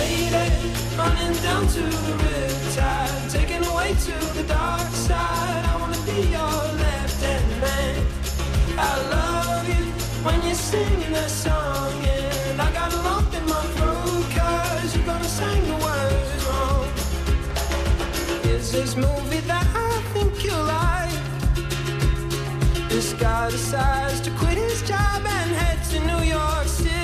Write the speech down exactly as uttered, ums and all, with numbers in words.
lady, running down to the riptide, taken away to the dark side. I wanna be your left-hand man. I love you when you're singing that song, and I got a lump in my throat, cause you're gonna sing the words wrong. Is this movie that I think you like? This guy decides to quit his job and head to New York City.